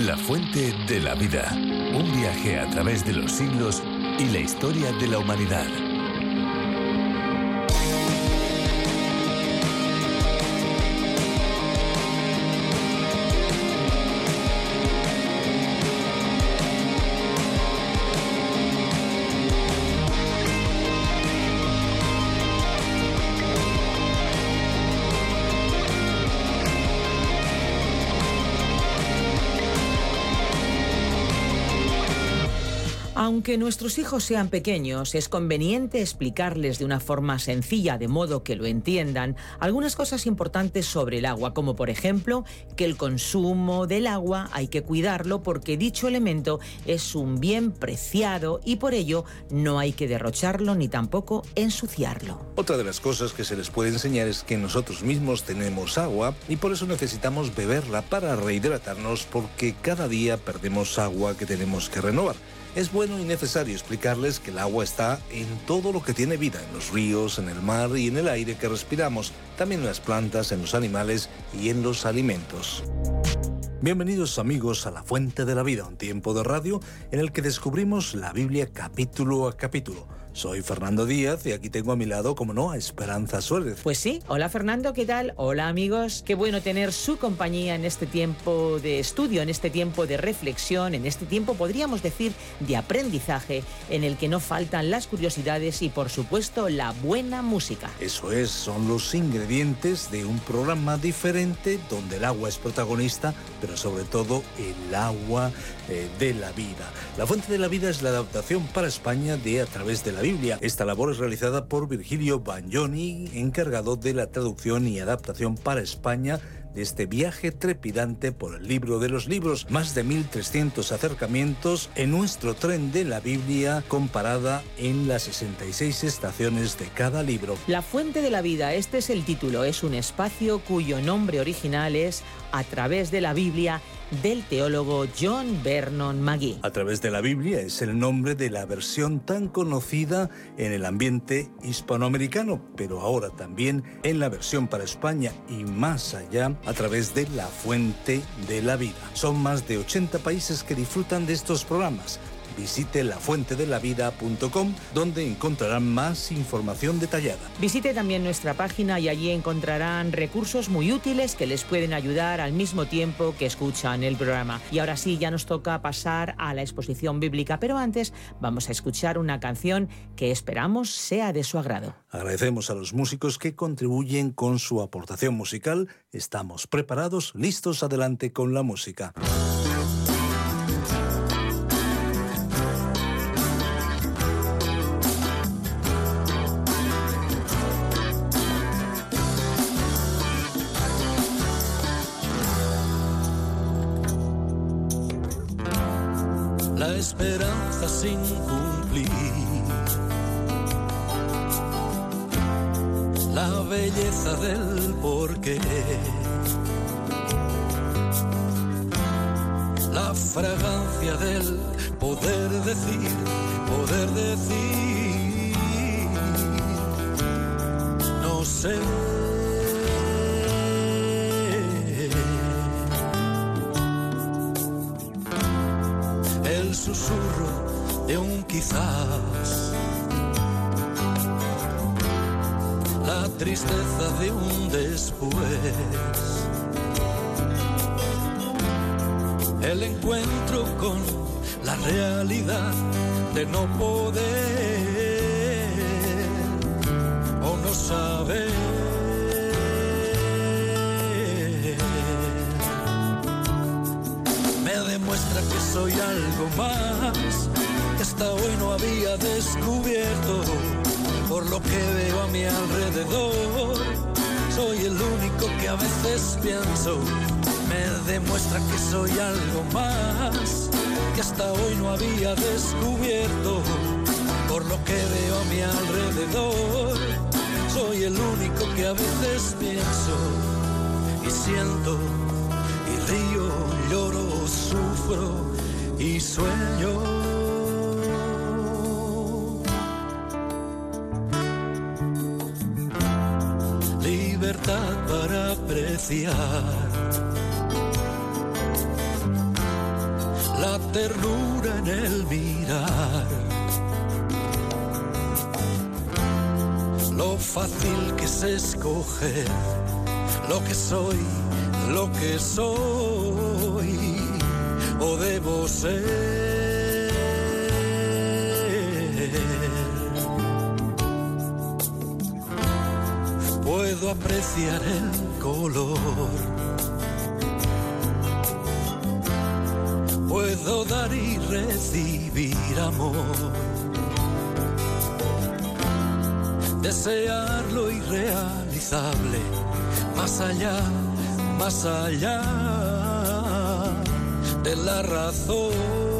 La fuente de la vida. Un viaje a través de los siglos y la historia de la humanidad. Aunque nuestros hijos sean pequeños, es conveniente explicarles de una forma sencilla, de modo que lo entiendan, algunas cosas importantes sobre el agua, como por ejemplo que el consumo del agua hay que cuidarlo porque dicho elemento es un bien preciado y por ello no hay que derrocharlo ni tampoco ensuciarlo. Otra de las cosas que se les puede enseñar es que nosotros mismos tenemos agua y por eso necesitamos beberla para rehidratarnos porque cada día perdemos agua que tenemos que renovar. Es bueno y necesario explicarles que el agua está en todo lo que tiene vida, en los ríos, en el mar y en el aire que respiramos, también en las plantas, en los animales y en los alimentos. Bienvenidos amigos a La Fuente de la Vida, un tiempo de radio en el que descubrimos la Biblia capítulo a capítulo. Soy Fernando Díaz y aquí tengo a mi lado, como no, a Esperanza Suárez. Pues sí, hola Fernando, ¿qué tal? Hola amigos, qué bueno tener su compañía en este tiempo de estudio, en este tiempo de reflexión, en este tiempo, podríamos decir, de aprendizaje, en el que no faltan las curiosidades y por supuesto la buena música. Eso es, son los ingredientes de un programa diferente donde el agua es protagonista, pero sobre todo el agua de la vida. La Fuente de la Vida es la adaptación para España de A través de la Biblia. Esta labor es realizada por Virgilio Bagnoni, encargado de la traducción y adaptación para España de este viaje trepidante por el libro de los libros. Más de 1.300 acercamientos en nuestro tren de la Biblia comparada en las 66 estaciones de cada libro. La Fuente de la Vida, este es el título, es un espacio cuyo nombre original es A través de la Biblia, del teólogo John Vernon Magee. A través de la Biblia es el nombre de la versión tan conocida en el ambiente hispanoamericano, pero ahora también en la versión para España y más allá, a través de La Fuente de la Vida. Son más de 80 países que disfrutan de estos programas. Visite lafuentedelavida.com, donde encontrarán más información detallada. Visite también nuestra página y allí encontrarán recursos muy útiles que les pueden ayudar al mismo tiempo que escuchan el programa. Y ahora sí, ya nos toca pasar a la exposición bíblica, pero antes vamos a escuchar una canción que esperamos sea de su agrado. Agradecemos a los músicos que contribuyen con su aportación musical. Estamos preparados, listos, adelante con la música. La esperanza sin cumplir, la belleza del porqué, la fragancia del poder decir, no sé. El susurro de un quizás, la tristeza de un después, el encuentro con la realidad de no poder o no saber. Me demuestra que soy algo más que hasta hoy no había descubierto. Por lo que veo a mi alrededor, soy el único que a veces pienso. Me demuestra que soy algo más que hasta hoy no había descubierto. Por lo que veo a mi alrededor, soy el único que a veces pienso y siento y río, lloro, sufro y sueño. Libertad para apreciar la ternura en el mirar, lo fácil que es escoger lo que soy, o debo ser. Puedo apreciar el color, puedo dar y recibir amor, desear lo irrealizable, más allá de la razón.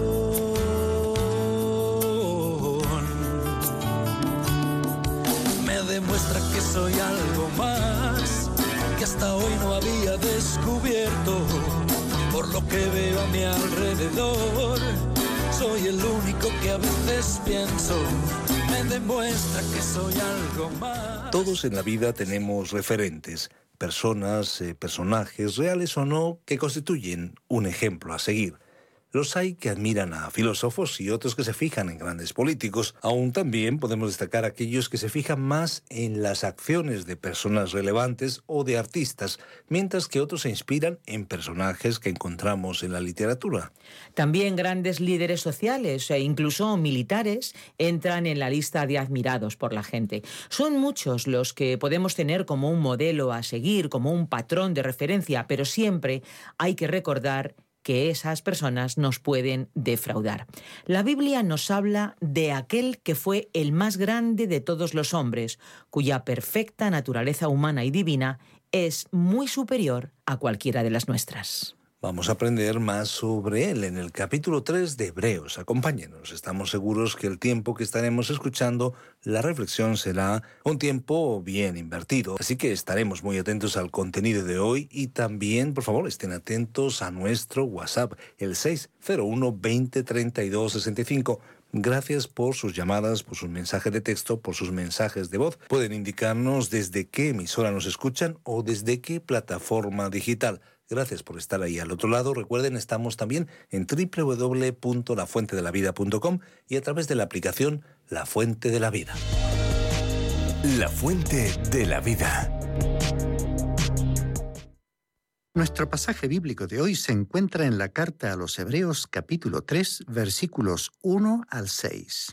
Me demuestra que soy algo más que hasta hoy no había descubierto. Por lo que veo a mi alrededor, soy el único que a veces pienso. Me demuestra que soy algo más. Todos en la vida tenemos referentes, personas, personajes, reales o no, que constituyen un ejemplo a seguir. Los hay que admiran a filósofos y otros que se fijan en grandes políticos. Aún también podemos destacar a aquellos que se fijan más en las acciones de personas relevantes o de artistas, mientras que otros se inspiran en personajes que encontramos en la literatura. También grandes líderes sociales e incluso militares entran en la lista de admirados por la gente. Son muchos los que podemos tener como un modelo a seguir, como un patrón de referencia, pero siempre hay que recordar que esas personas nos pueden defraudar. La Biblia nos habla de aquel que fue el más grande de todos los hombres, cuya perfecta naturaleza humana y divina es muy superior a cualquiera de las nuestras. Vamos a aprender más sobre él en el capítulo 3 de Hebreos. Acompáñenos. Estamos seguros que el tiempo que estaremos escuchando la reflexión será un tiempo bien invertido. Así que estaremos muy atentos al contenido de hoy y también, por favor, estén atentos a nuestro WhatsApp, el 601-2032-65. Gracias por sus llamadas, por sus mensajes de texto, por sus mensajes de voz. Pueden indicarnos desde qué emisora nos escuchan o desde qué plataforma digital. Gracias por estar ahí al otro lado. Recuerden, estamos también en www.lafuentedelavida.com y a través de la aplicación La Fuente de la Vida. La Fuente de la Vida. Nuestro pasaje bíblico de hoy se encuentra en la carta a los Hebreos, capítulo 3, versículos 1 al 6.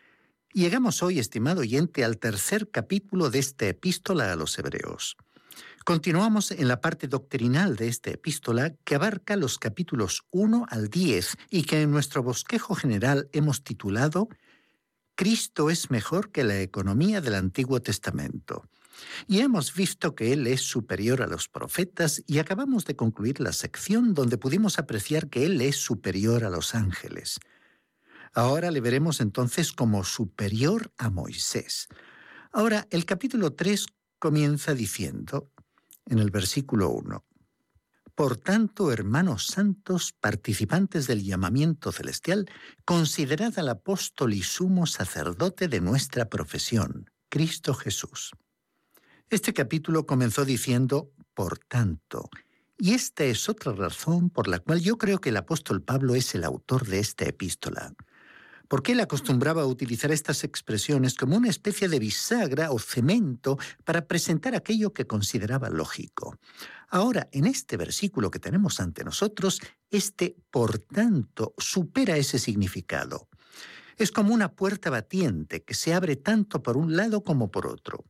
Llegamos hoy, estimado oyente, al tercer capítulo de esta epístola a los Hebreos. Continuamos en la parte doctrinal de esta epístola que abarca los capítulos 1 al 10 y que en nuestro bosquejo general hemos titulado «Cristo es mejor que la economía del Antiguo Testamento». Y hemos visto que Él es superior a los profetas y acabamos de concluir la sección donde pudimos apreciar que Él es superior a los ángeles. Ahora le veremos entonces como superior a Moisés. Ahora, el capítulo 3 comienza diciendo, en el versículo 1, «Por tanto, hermanos santos, participantes del llamamiento celestial, considerad al apóstol y sumo sacerdote de nuestra profesión, Cristo Jesús». Este capítulo comenzó diciendo, «por tanto», y esta es otra razón por la cual yo creo que el apóstol Pablo es el autor de esta epístola. Porque él acostumbraba a utilizar estas expresiones como una especie de bisagra o cemento para presentar aquello que consideraba lógico. Ahora, en este versículo que tenemos ante nosotros, este «por tanto» supera ese significado. Es como una puerta batiente que se abre tanto por un lado como por otro.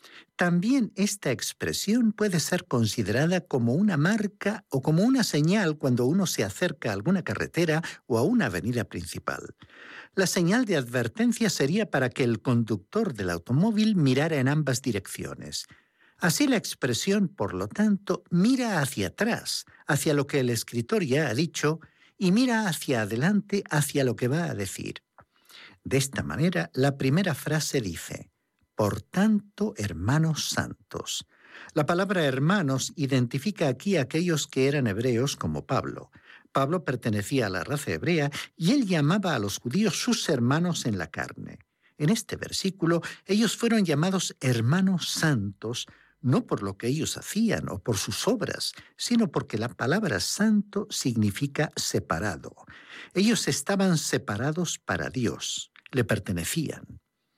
También esta expresión puede ser considerada como una marca o como una señal cuando uno se acerca a alguna carretera o a una avenida principal. La señal de advertencia sería para que el conductor del automóvil mirara en ambas direcciones. Así la expresión, por lo tanto, mira hacia atrás, hacia lo que el escritor ya ha dicho, y mira hacia adelante, hacia lo que va a decir. De esta manera, la primera frase dice, «Por tanto, hermanos santos». La palabra hermanos identifica aquí a aquellos que eran hebreos como Pablo. Pablo pertenecía a la raza hebrea y él llamaba a los judíos sus hermanos en la carne. En este versículo, ellos fueron llamados hermanos santos no por lo que ellos hacían o por sus obras, sino porque la palabra santo significa separado. Ellos estaban separados para Dios, le pertenecían.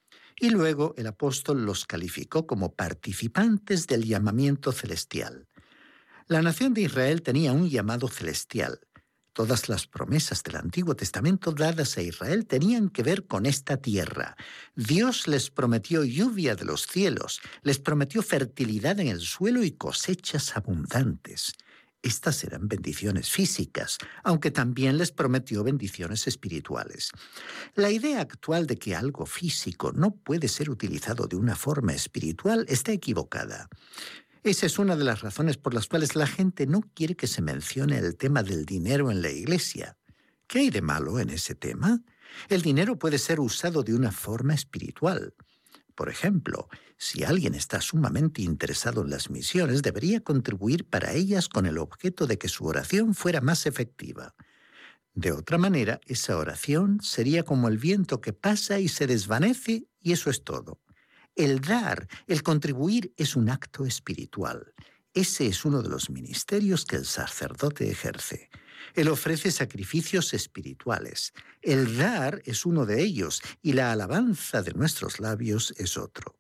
Y luego el apóstol los calificó como participantes del llamamiento celestial. La nación de Israel tenía un llamado celestial. Todas las promesas del Antiguo Testamento dadas a Israel tenían que ver con esta tierra. Dios les prometió lluvia de los cielos, les prometió fertilidad en el suelo y cosechas abundantes. Estas eran bendiciones físicas, aunque también les prometió bendiciones espirituales. La idea actual de que algo físico no puede ser utilizado de una forma espiritual está equivocada. Esa es una de las razones por las cuales la gente no quiere que se mencione el tema del dinero en la iglesia. ¿Qué hay de malo en ese tema? El dinero puede ser usado de una forma espiritual. Por ejemplo, si alguien está sumamente interesado en las misiones, debería contribuir para ellas con el objeto de que su oración fuera más efectiva. De otra manera, esa oración sería como el viento que pasa y se desvanece, y eso es todo. El dar, el contribuir, es un acto espiritual. Ese es uno de los ministerios que el sacerdote ejerce. Él ofrece sacrificios espirituales. El dar es uno de ellos y la alabanza de nuestros labios es otro.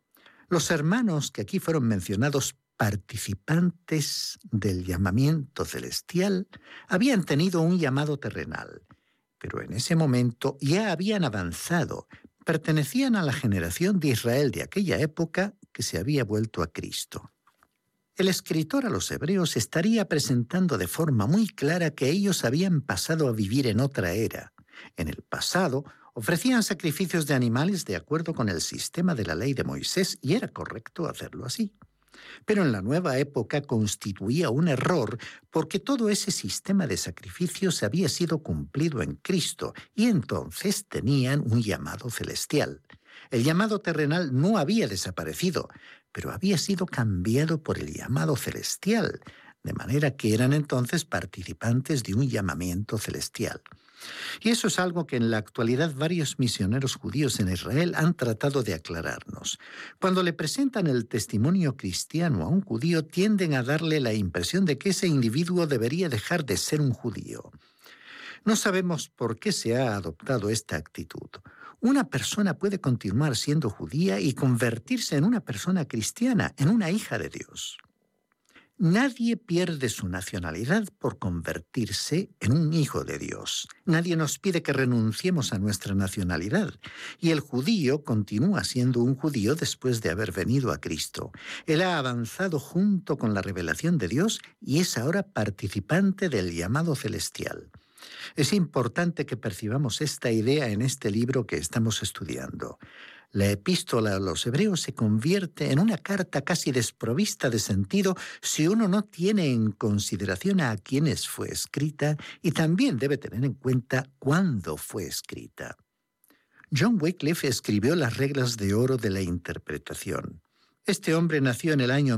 Los hermanos que aquí fueron mencionados, participantes del llamamiento celestial, habían tenido un llamado terrenal, pero en ese momento ya habían avanzado. Pertenecían a la generación de Israel de aquella época que se había vuelto a Cristo. El escritor a los hebreos estaría presentando de forma muy clara que ellos habían pasado a vivir en otra era. En el pasado, ofrecían sacrificios de animales de acuerdo con el sistema de la ley de Moisés y era correcto hacerlo así. Pero en la nueva época constituía un error porque todo ese sistema de sacrificios había sido cumplido en Cristo y entonces tenían un llamado celestial. El llamado terrenal no había desaparecido, pero había sido cambiado por el llamado celestial, de manera que eran entonces participantes de un llamamiento celestial. Y eso es algo que en la actualidad varios misioneros judíos en Israel han tratado de aclararnos. Cuando le presentan el testimonio cristiano a un judío, tienden a darle la impresión de que ese individuo debería dejar de ser un judío. No sabemos por qué se ha adoptado esta actitud. Una persona puede continuar siendo judía y convertirse en una persona cristiana, en una hija de Dios. Nadie pierde su nacionalidad por convertirse en un hijo de Dios. Nadie nos pide que renunciemos a nuestra nacionalidad. Y el judío continúa siendo un judío después de haber venido a Cristo. Él ha avanzado junto con la revelación de Dios y es ahora participante del llamado celestial. Es importante que percibamos esta idea en este libro que estamos estudiando. La epístola a los hebreos se convierte en una carta casi desprovista de sentido si uno no tiene en consideración a quienes fue escrita y también debe tener en cuenta cuándo fue escrita. John Wycliffe escribió las reglas de oro de la interpretación. Este hombre nació en el año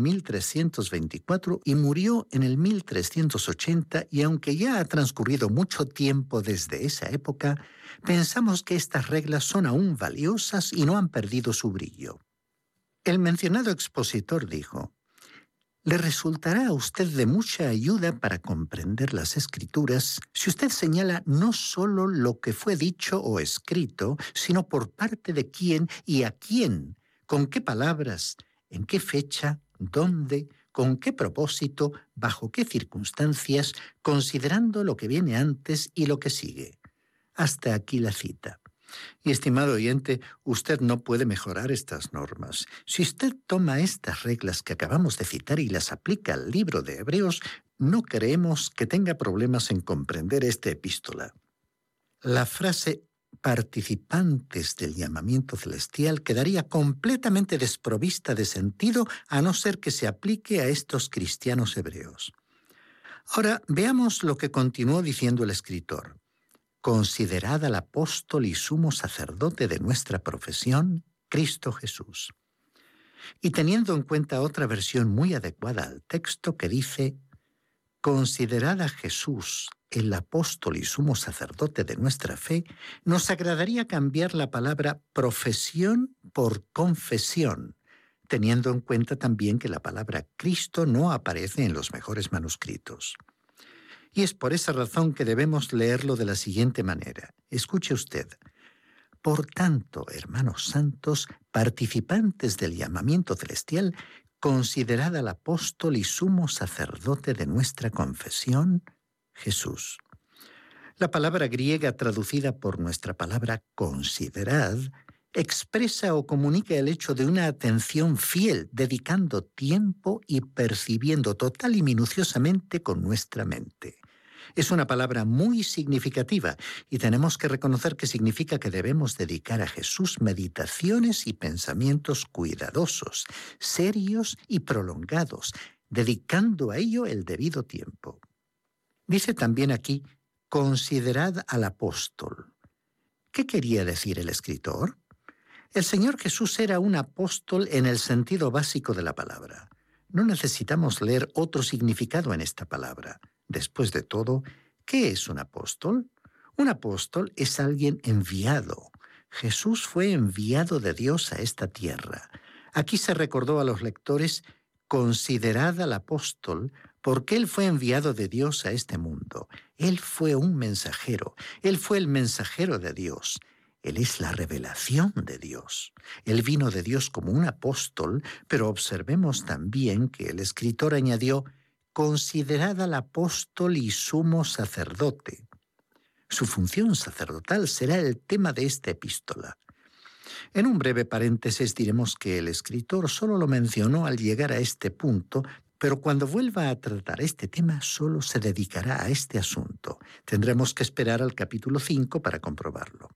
1324 y murió en el 1380, y aunque ya ha transcurrido mucho tiempo desde esa época, pensamos que estas reglas son aún valiosas y no han perdido su brillo. El mencionado expositor dijo: «Le resultará a usted de mucha ayuda para comprender las Escrituras si usted señala no solo lo que fue dicho o escrito, sino por parte de quién y a quién, con qué palabras, en qué fecha, dónde, con qué propósito, bajo qué circunstancias, considerando lo que viene antes y lo que sigue». Hasta aquí la cita. Y, estimado oyente, usted no puede mejorar estas normas. Si usted toma estas reglas que acabamos de citar y las aplica al libro de Hebreos, no creemos que tenga problemas en comprender esta epístola. La frase participantes del llamamiento celestial quedaría completamente desprovista de sentido a no ser que se aplique a estos cristianos hebreos. Ahora, veamos lo que continuó diciendo el escritor. «Considerad al apóstol y sumo sacerdote de nuestra profesión, Cristo Jesús». Y teniendo en cuenta otra versión muy adecuada al texto que dice: «Considerad a Jesús, el apóstol y sumo sacerdote de nuestra fe», nos agradaría cambiar la palabra profesión por confesión, teniendo en cuenta también que la palabra Cristo no aparece en los mejores manuscritos. Y es por esa razón que debemos leerlo de la siguiente manera. Escuche usted. Por tanto, hermanos santos, participantes del llamamiento celestial, considerad al apóstol y sumo sacerdote de nuestra confesión, Jesús. La palabra griega traducida por nuestra palabra considerad expresa o comunica el hecho de una atención fiel, dedicando tiempo y percibiendo total y minuciosamente con nuestra mente. Es una palabra muy significativa y tenemos que reconocer que significa que debemos dedicar a Jesús meditaciones y pensamientos cuidadosos, serios y prolongados, dedicando a ello el debido tiempo. Dice también aquí, considerad al apóstol. ¿Qué quería decir el escritor? El Señor Jesús era un apóstol en el sentido básico de la palabra. No necesitamos leer otro significado en esta palabra. Después de todo, ¿qué es un apóstol? Un apóstol es alguien enviado. Jesús fue enviado de Dios a esta tierra. Aquí se recordó a los lectores, considerad al apóstol, porque él fue enviado de Dios a este mundo. Él fue un mensajero. Él fue el mensajero de Dios. Él es la revelación de Dios. Él vino de Dios como un apóstol, pero observemos también que el escritor añadió, considerad al apóstol y sumo sacerdote. Su función sacerdotal será el tema de esta epístola. En un breve paréntesis diremos que el escritor solo lo mencionó al llegar a este punto, pero cuando vuelva a tratar este tema solo se dedicará a este asunto. Tendremos que esperar al capítulo 5 para comprobarlo.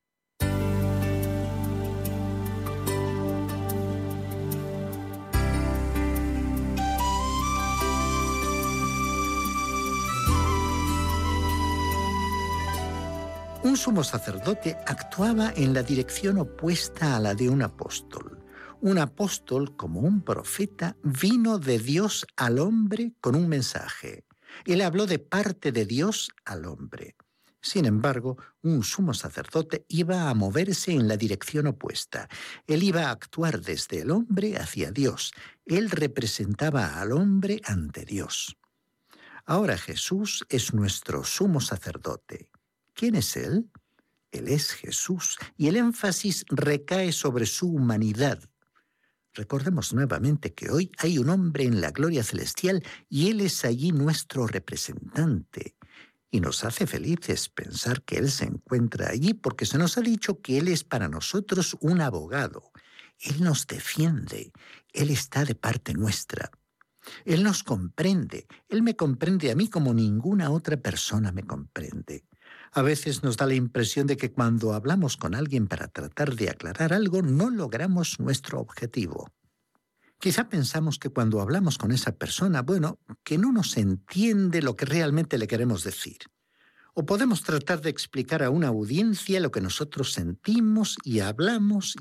Un sumo sacerdote actuaba en la dirección opuesta a la de un apóstol. Un apóstol, como un profeta, vino de Dios al hombre con un mensaje. Él habló de parte de Dios al hombre. Sin embargo, un sumo sacerdote iba a moverse en la dirección opuesta. Él iba a actuar desde el hombre hacia Dios. Él representaba al hombre ante Dios. Ahora Jesús es nuestro sumo sacerdote. ¿Quién es Él? Él es Jesús, y el énfasis recae sobre su humanidad. Recordemos nuevamente que hoy hay un hombre en la gloria celestial y Él es allí nuestro representante. Y nos hace felices pensar que Él se encuentra allí porque se nos ha dicho que Él es para nosotros un abogado. Él nos defiende, Él está de parte nuestra. Él nos comprende, Él me comprende a mí como ninguna otra persona me comprende. A veces nos da la impresión de que cuando hablamos con alguien para tratar de aclarar algo, no logramos nuestro objetivo. Quizá pensamos que cuando hablamos con esa persona, que no nos entiende lo que realmente le queremos decir. O podemos tratar de explicar a una audiencia lo que nosotros sentimos y hablamos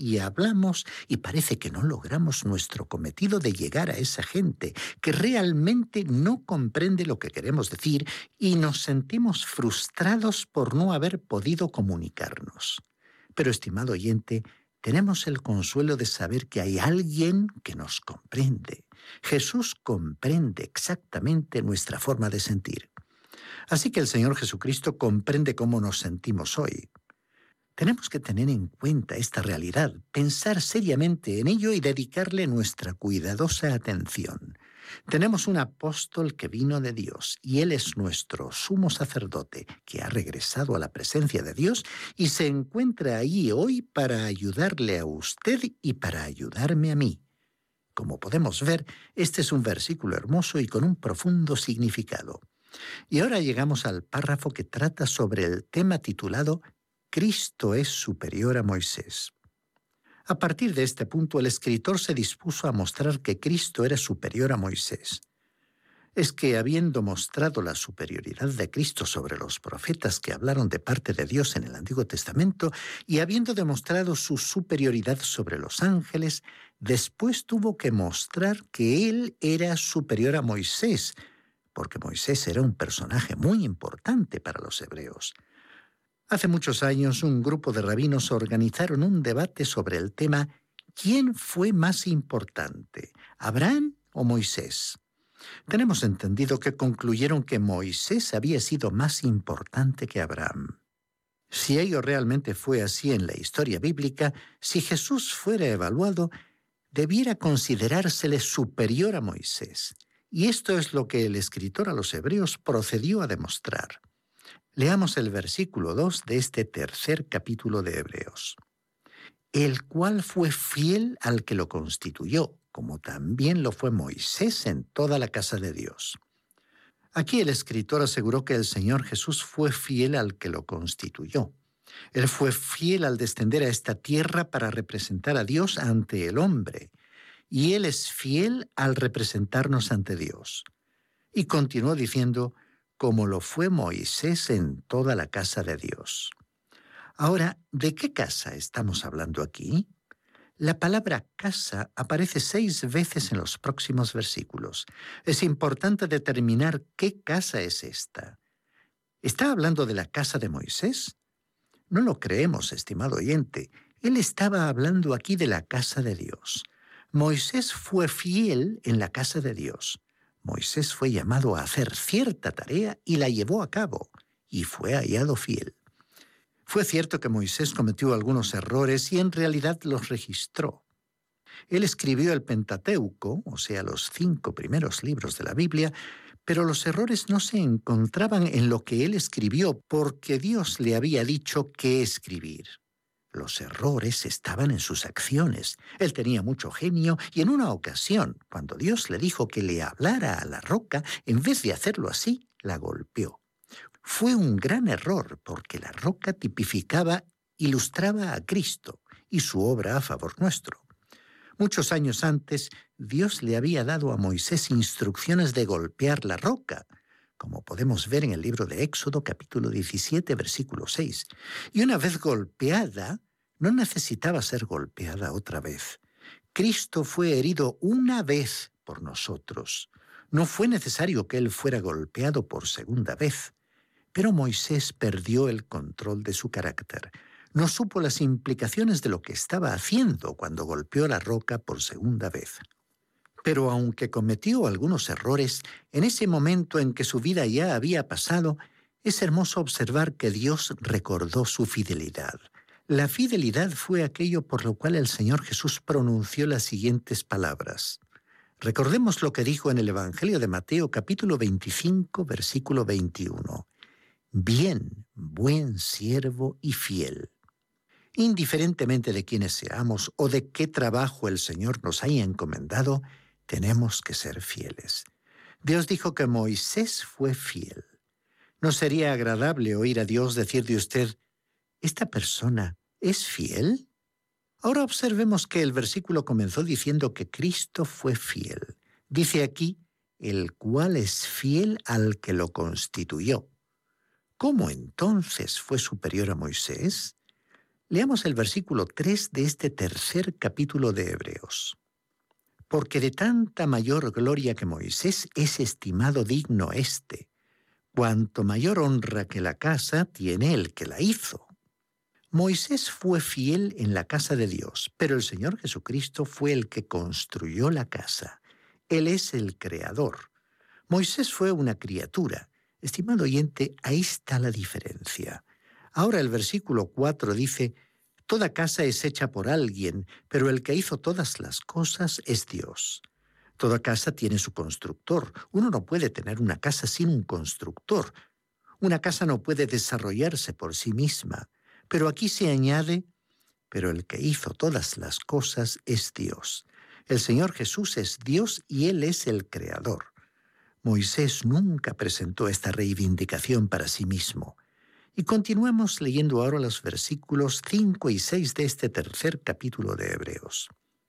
y parece que no logramos nuestro cometido de llegar a esa gente que realmente no comprende lo que queremos decir y nos sentimos frustrados por no haber podido comunicarnos. Pero, estimado oyente, tenemos el consuelo de saber que hay alguien que nos comprende. Jesús comprende exactamente nuestra forma de sentir. Así que el Señor Jesucristo comprende cómo nos sentimos hoy. Tenemos que tener en cuenta esta realidad, pensar seriamente en ello y dedicarle nuestra cuidadosa atención. Tenemos un apóstol que vino de Dios y Él es nuestro sumo sacerdote que ha regresado a la presencia de Dios y se encuentra allí hoy para ayudarle a usted y para ayudarme a mí. Como podemos ver, este es un versículo hermoso y con un profundo significado. Y ahora llegamos al párrafo que trata sobre el tema titulado Cristo es superior a Moisés. A partir de este punto, el escritor se dispuso a mostrar que Cristo era superior a Moisés. Es que, habiendo mostrado la superioridad de Cristo sobre los profetas que hablaron de parte de Dios en el Antiguo Testamento y habiendo demostrado su superioridad sobre los ángeles, después tuvo que mostrar que Él era superior a Moisés, porque Moisés era un personaje muy importante para los hebreos. Hace muchos años, un grupo de rabinos organizaron un debate sobre el tema ¿Quién fue más importante, Abraham o Moisés? Tenemos entendido que concluyeron que Moisés había sido más importante que Abraham. Si ello realmente fue así en la historia bíblica, si Jesús fuera evaluado, debiera considerársele superior a Moisés. Y esto es lo que el escritor a los Hebreos procedió a demostrar. Leamos el versículo 2 de este tercer capítulo de Hebreos. El cual fue fiel al que lo constituyó, como también lo fue Moisés en toda la casa de Dios. Aquí el escritor aseguró que el Señor Jesús fue fiel al que lo constituyó. Él fue fiel al descender a esta tierra para representar a Dios ante el hombre, y Él es fiel al representarnos ante Dios. Y continuó diciendo, como lo fue Moisés en toda la casa de Dios. Ahora, ¿de qué casa estamos hablando aquí? La palabra casa aparece 6 veces en los próximos versículos. Es importante determinar qué casa es esta. ¿Está hablando de la casa de Moisés? No lo creemos, estimado oyente. Él estaba hablando aquí de la casa de Dios. Moisés fue fiel en la casa de Dios. Moisés fue llamado a hacer cierta tarea y la llevó a cabo, y fue hallado fiel. Fue cierto que Moisés cometió algunos errores y en realidad los registró. Él escribió el Pentateuco, o sea, los 5 primeros libros de la Biblia, pero los errores no se encontraban en lo que él escribió porque Dios le había dicho qué escribir. Los errores estaban en sus acciones. Él tenía mucho genio y en una ocasión, cuando Dios le dijo que le hablara a la roca, en vez de hacerlo así, la golpeó. Fue un gran error porque la roca ilustraba a Cristo y su obra a favor nuestro. Muchos años antes, Dios le había dado a Moisés instrucciones de golpear la roca, como podemos ver en el libro de Éxodo, capítulo 17, versículo 6. Y una vez golpeada, no necesitaba ser golpeada otra vez. Cristo fue herido una vez por nosotros. No fue necesario que Él fuera golpeado por segunda vez. Pero Moisés perdió el control de su carácter. No supo las implicaciones de lo que estaba haciendo cuando golpeó la roca por segunda vez. Pero aunque cometió algunos errores, en ese momento en que su vida ya había pasado, es hermoso observar que Dios recordó su fidelidad. La fidelidad fue aquello por lo cual el Señor Jesús pronunció las siguientes palabras. Recordemos lo que dijo en el Evangelio de Mateo, capítulo 25, versículo 21. Bien, buen siervo y fiel. Indiferentemente de quiénes seamos o de qué trabajo el Señor nos haya encomendado, tenemos que ser fieles. Dios dijo que Moisés fue fiel. ¿No sería agradable oír a Dios decir de usted, ¿esta persona es fiel? Ahora observemos que el versículo comenzó diciendo que Cristo fue fiel. Dice aquí, el cual es fiel al que lo constituyó. ¿Cómo entonces fue superior a Moisés? Leamos el versículo 3 de este tercer capítulo de Hebreos. Porque de tanta mayor gloria que Moisés es estimado digno éste, cuanto mayor honra que la casa tiene el que la hizo. Moisés fue fiel en la casa de Dios, pero el Señor Jesucristo fue el que construyó la casa. Él es el creador. Moisés fue una criatura. Estimado oyente, ahí está la diferencia. Ahora el versículo 4 dice, toda casa es hecha por alguien, pero el que hizo todas las cosas es Dios. Toda casa tiene su constructor. Uno no puede tener una casa sin un constructor. Una casa no puede desarrollarse por sí misma. Pero aquí se añade, pero el que hizo todas las cosas es Dios. El Señor Jesús es Dios y Él es el Creador. Moisés nunca presentó esta reivindicación para sí mismo. Y continuemos leyendo ahora los versículos 5 y 6 de este tercer capítulo de Hebreos.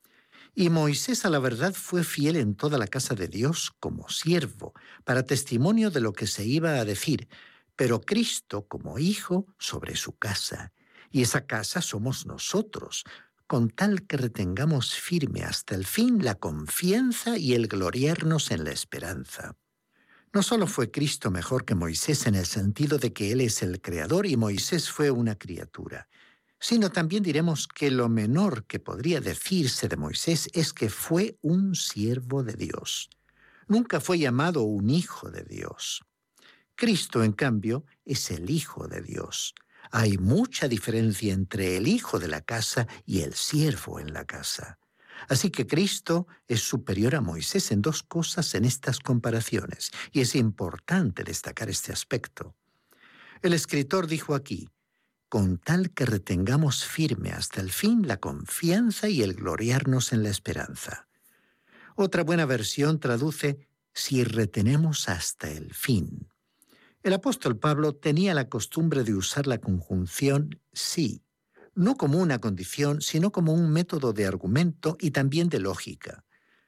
Y Moisés a la verdad fue fiel en toda la casa de Dios como siervo, para testimonio de lo que se iba a decir, pero Cristo como hijo sobre su casa. Y esa casa somos nosotros, con tal que retengamos firme hasta el fin la confianza y el gloriarnos en la esperanza. No solo fue Cristo mejor que Moisés en el sentido de que Él es el Creador y Moisés fue una criatura, sino también diremos que lo menor que podría decirse de Moisés es que fue un siervo de Dios. Nunca fue llamado un hijo de Dios. Cristo, en cambio, es el Hijo de Dios. Hay mucha diferencia entre el hijo de la casa y el siervo en la casa. Así que Cristo es superior a Moisés en dos cosas en estas comparaciones, y es importante destacar este aspecto. El escritor dijo aquí, con tal que retengamos firme hasta el fin la confianza y el gloriarnos en la esperanza. Otra buena versión traduce, si retenemos hasta el fin. El apóstol Pablo tenía la costumbre de usar la conjunción si, no como una condición, sino como un método de argumento y también de lógica.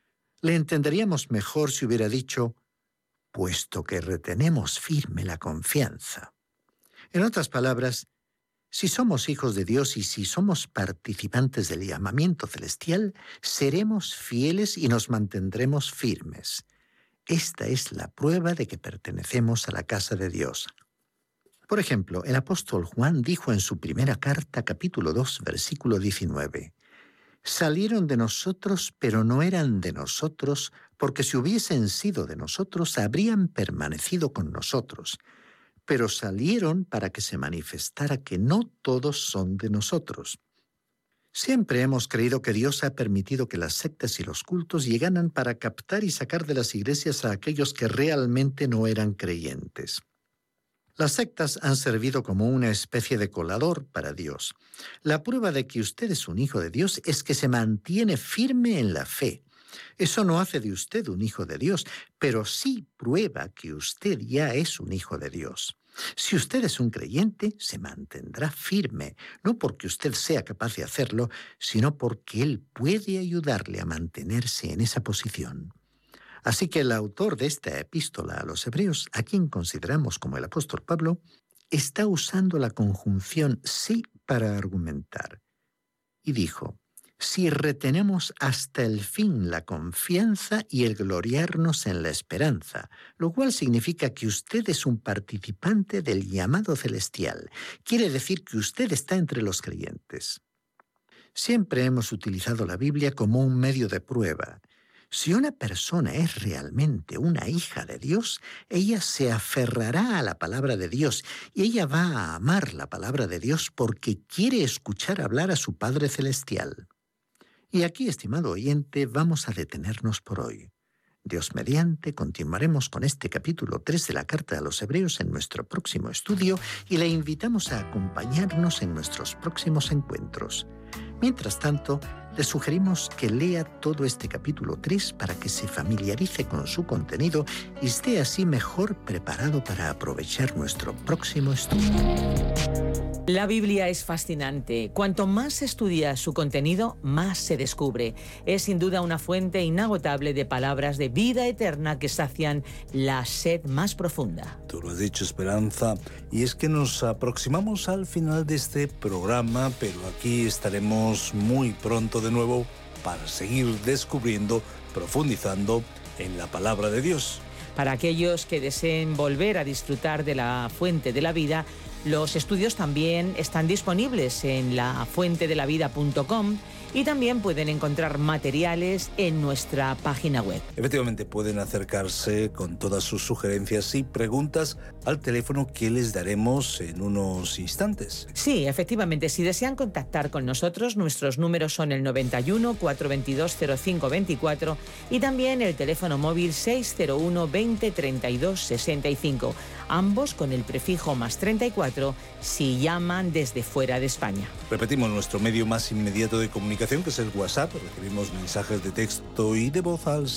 Le entenderíamos mejor si hubiera dicho, puesto que retenemos firme la confianza. En otras palabras, si somos hijos de Dios y si somos participantes del llamamiento celestial, seremos fieles y nos mantendremos firmes. Esta es la prueba de que pertenecemos a la casa de Dios. Por ejemplo, el apóstol Juan dijo en su primera carta, capítulo 2, versículo 19, «Salieron de nosotros, pero no eran de nosotros, porque si hubiesen sido de nosotros, habrían permanecido con nosotros. Pero salieron para que se manifestara que no todos son de nosotros». Siempre hemos creído que Dios ha permitido que las sectas y los cultos llegaran para captar y sacar de las iglesias a aquellos que realmente no eran creyentes. Las sectas han servido como una especie de colador para Dios. La prueba de que usted es un hijo de Dios es que se mantiene firme en la fe. Eso no hace de usted un hijo de Dios, pero sí prueba que usted ya es un hijo de Dios. Si usted es un creyente, se mantendrá firme, no porque usted sea capaz de hacerlo, sino porque Él puede ayudarle a mantenerse en esa posición. Así que el autor de esta epístola a los Hebreos, a quien consideramos como el apóstol Pablo, está usando la conjunción sí para argumentar. Y dijo, si retenemos hasta el fin la confianza y el gloriarnos en la esperanza, lo cual significa que usted es un participante del llamado celestial. Quiere decir que usted está entre los creyentes. Siempre hemos utilizado la Biblia como un medio de prueba. Si una persona es realmente una hija de Dios, ella se aferrará a la palabra de Dios y ella va a amar la palabra de Dios porque quiere escuchar hablar a su Padre Celestial. Y aquí, estimado oyente, vamos a detenernos por hoy. Dios mediante, continuaremos con este capítulo 3 de la Carta a los Hebreos en nuestro próximo estudio y le invitamos a acompañarnos en nuestros próximos encuentros. Mientras tanto, le sugerimos que lea todo este capítulo 3 para que se familiarice con su contenido y esté así mejor preparado para aprovechar nuestro próximo estudio. La Biblia es fascinante. Cuanto más se estudia su contenido, más se descubre. Es sin duda una fuente inagotable de palabras de vida eterna que sacian la sed más profunda. Tú lo has dicho, Esperanza, y es que nos aproximamos al final de este programa, pero aquí estaremos muy pronto de nuevo para seguir descubriendo, profundizando en la palabra de Dios. Para aquellos que deseen volver a disfrutar de la fuente de la vida, los estudios también están disponibles en lafuentedelavida.com y también pueden encontrar materiales en nuestra página web. Efectivamente, pueden acercarse con todas sus sugerencias y preguntas al teléfono que les daremos en unos instantes. Sí, efectivamente, si desean contactar con nosotros, nuestros números son el 91 422 0524 y también el teléfono móvil 601 20 32 65, ambos con el prefijo más 34 si llaman desde fuera de España. Repetimos nuestro medio más inmediato de comunicación, que es el WhatsApp. Recibimos mensajes de texto y de voz al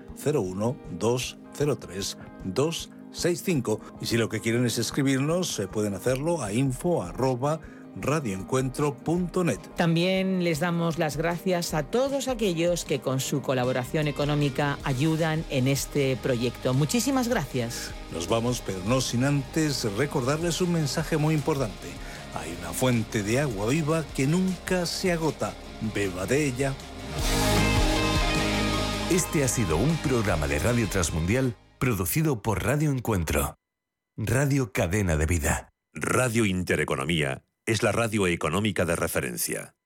601-203-265. Y si lo que quieren es escribirnos, pueden hacerlo a info@radioencuentro.net. También les damos las gracias a todos aquellos que con su colaboración económica ayudan en este proyecto. Muchísimas gracias. Nos vamos, pero no sin antes recordarles un mensaje muy importante. Hay una fuente de agua viva que nunca se agota. Beba de ella. Este ha sido un programa de Radio Transmundial producido por Radio Encuentro. Radio Cadena de Vida. Radio Intereconomía es la radio económica de referencia.